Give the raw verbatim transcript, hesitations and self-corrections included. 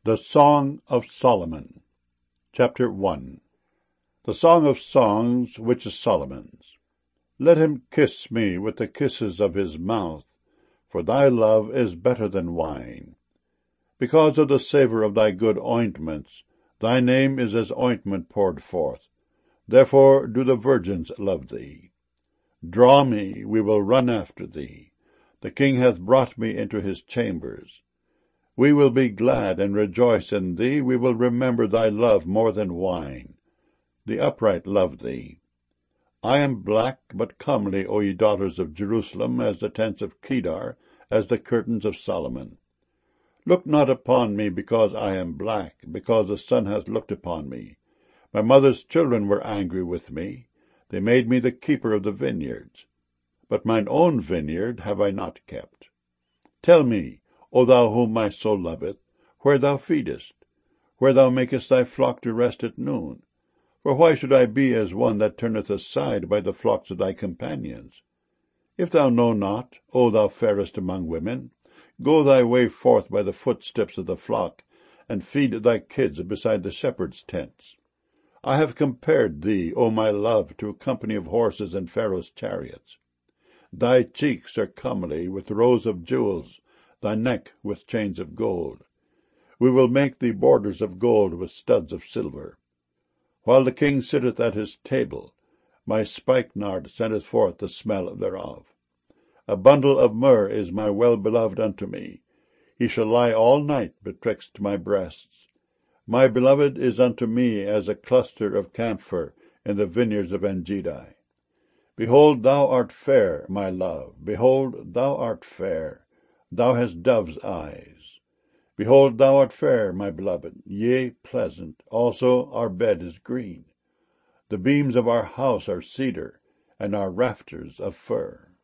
The Song of Solomon. Chapter one. The Song of Songs, which is Solomon's. Let him kiss me with the kisses of his mouth, for thy love is better than wine. Because of the savour of thy good ointments, thy name is as ointment poured forth. Therefore do the virgins love thee. Draw me, we will run after thee. The king hath brought me into his chambers. We will be glad and rejoice in thee. We will remember thy love more than wine. The upright love thee. I am black, but comely, O ye daughters of Jerusalem, as the tents of Kedar, as the curtains of Solomon. Look not upon me because I am black, because the sun hath looked upon me. My mother's children were angry with me. They made me the keeper of the vineyards. But mine own vineyard have I not kept. Tell me, O thou whom my soul loveth, where thou feedest, where thou makest thy flock to rest at noon. For why should I be as one that turneth aside by the flocks of thy companions? If thou know not, O thou fairest among women, go thy way forth by the footsteps of the flock, and feed thy kids beside the shepherds' tents. I have compared thee, O my love, to a company of horses in Pharaoh's chariots. Thy cheeks are comely with rows of jewels, thy neck with chains of gold. We will make thee borders of gold with studs of silver. While the king sitteth at his table, my spikenard sendeth forth the smell thereof. A bundle of myrrh is my well-beloved unto me. He shall lie all night betwixt my breasts. My beloved is unto me as a cluster of camphor in the vineyards of Engedi. Behold, thou art fair, my love. Behold, thou art fair. Thou hast dove's eyes. Behold, thou art fair, my beloved, yea, pleasant. Also our bed is green. The beams of our house are cedar, and our rafters of fir.